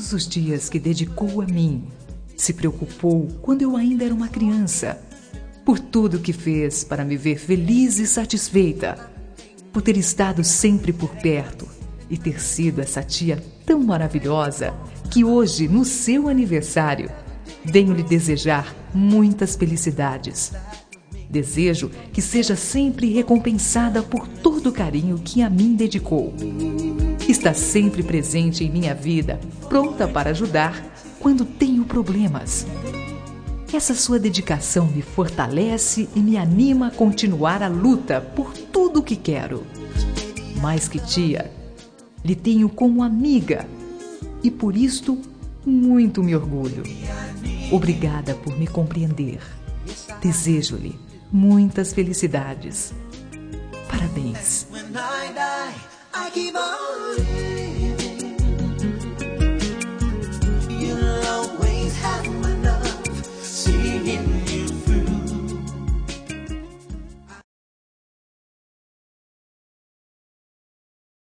todos os dias que dedicou a mim, se preocupou quando eu ainda era uma criança, por tudo que fez para me ver feliz e satisfeita, por ter estado sempre por perto e ter sido essa tia tão maravilhosa que hoje, no seu aniversário, venho lhe desejar muitas felicidades. Desejo que seja sempre recompensada por todo o carinho que a mim dedicou. Está sempre presente em minha vida, pronta para ajudar quando tenho problemas. Essa sua dedicação me fortalece e me anima a continuar a luta por tudo o que quero. Mais que tia, lhe tenho como amiga e por isto muito me orgulho. Obrigada por me compreender. Desejo-lhe muitas felicidades. Parabéns.